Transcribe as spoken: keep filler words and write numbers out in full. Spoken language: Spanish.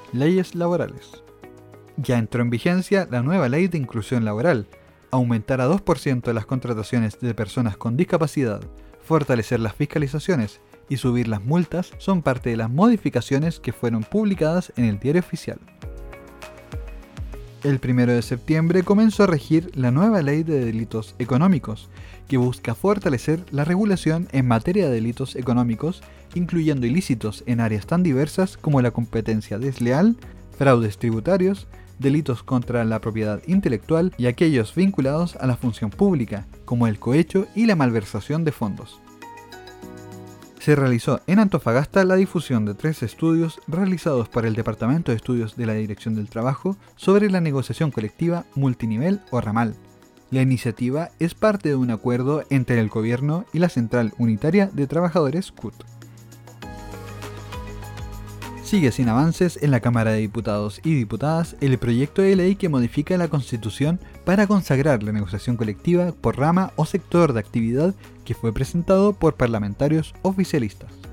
Leyes laborales. Ya entró en vigencia la nueva Ley de Inclusión Laboral. Aumentar a dos por ciento las contrataciones de personas con discapacidad, fortalecer las fiscalizaciones y subir las multas son parte de las modificaciones que fueron publicadas en el Diario Oficial. El primero de septiembre comenzó a regir la nueva Ley de Delitos Económicos, que busca fortalecer la regulación en materia de delitos económicos, incluyendo ilícitos en áreas tan diversas como la competencia desleal, fraudes tributarios, delitos contra la propiedad intelectual y aquellos vinculados a la función pública, como el cohecho y la malversación de fondos. Se realizó en Antofagasta la difusión de tres estudios realizados por el Departamento de Estudios de la Dirección del Trabajo sobre la negociación colectiva multinivel o ramal. La iniciativa es parte de un acuerdo entre el Gobierno y la Central Unitaria de Trabajadores C U T. Sigue sin avances en la Cámara de Diputados y Diputadas el proyecto de ley que modifica la Constitución para consagrar la negociación colectiva por rama o sector de actividad que fue presentado por parlamentarios oficialistas.